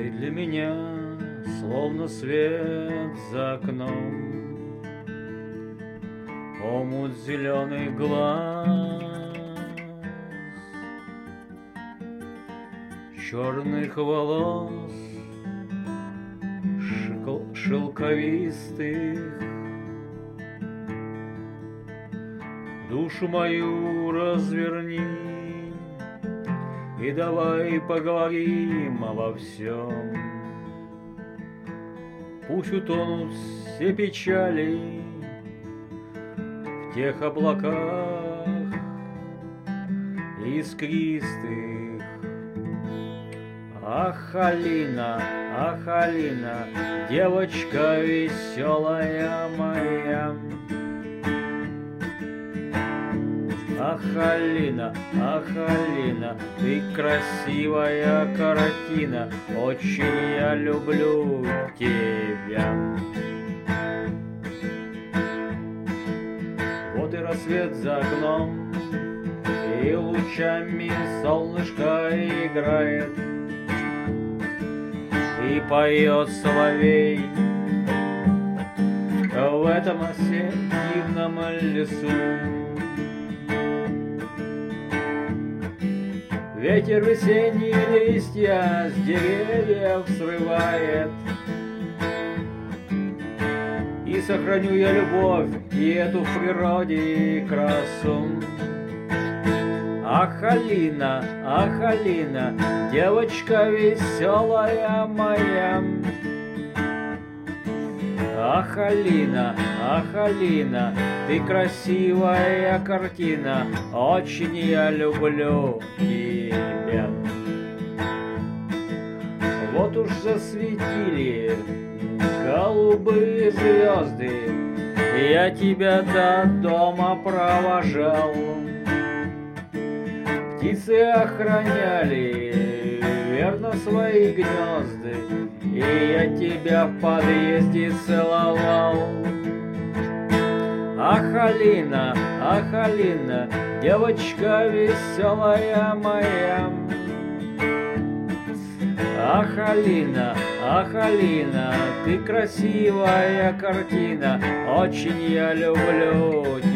Ты для меня словно свет за окном, омут зеленый глаз, черных волос, шелковистых. Душу мою разверни и давай поговорим обо всем. Пусть утонут все печали в тех облаках искристых. Ах, Алина, девочка веселая моя. Ах, Алина, ты красивая картина, очень я люблю тебя. Вот и рассвет за окном, и лучами солнышко играет, и поет соловей в этом осеннем лесу. Ветер весенние листья с деревьев срывает, и сохраню я любовь и эту в природе красу. Ах, Алина, девочка веселая моя. Ах, Алина, ты красивая картина, очень я люблю тебя. Вот уж засветили голубые звезды, я тебя до дома провожал. Птицы охраняли верно свои гнезда, и я тебя в подъезде целовал. Ах, Алина, девочка веселая моя. Ах, Алина, ты красивая картина, очень я люблю тебя.